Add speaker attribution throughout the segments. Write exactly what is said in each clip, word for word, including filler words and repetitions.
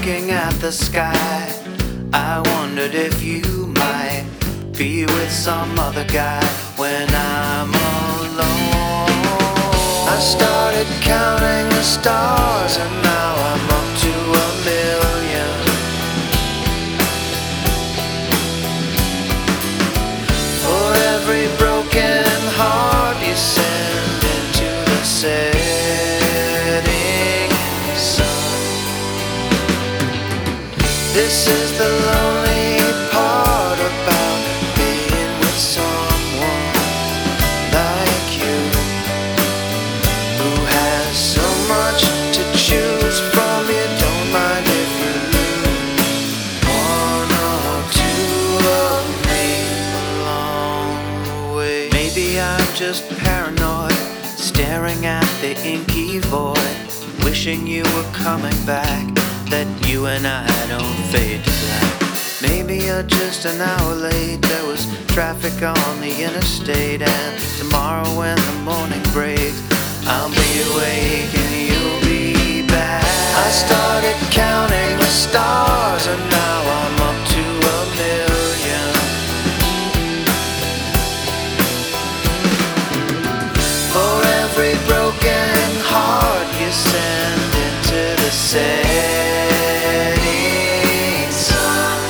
Speaker 1: looking at the sky, I wondered if you might be with some other guy when I'm alone. I started counting the stars and now I'm up to a million. For every broken heart you send into the setting sun. This is the lonely part about being with someone like you, who has so much to choose from. You don't mind if you lose one or two of me along the way. Maybe I'm just paranoid, staring at the inky void, wishing you were coming back, that you and I don't fade to black. Maybe you're just an hour late, there was traffic on the interstate, and tomorrow when the morning breaks, I'll be awake and you'll be back. I started counting the stars and now I'm up to a million. For every broken heart you send into the setting sun.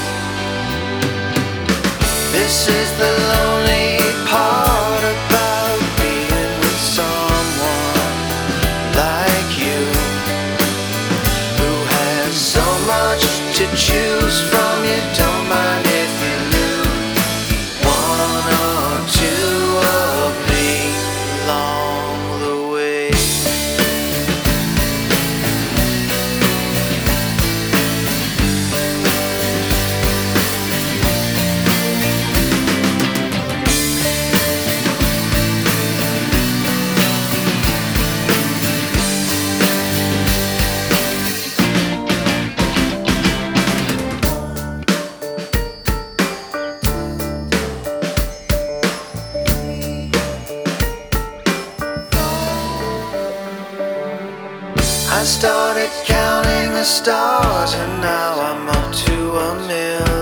Speaker 1: This is the lonely part about being with someone like you, who has so much to choose from. You don't mind if you lose one or two of me along the way. I started counting the stars and now I'm up to a million.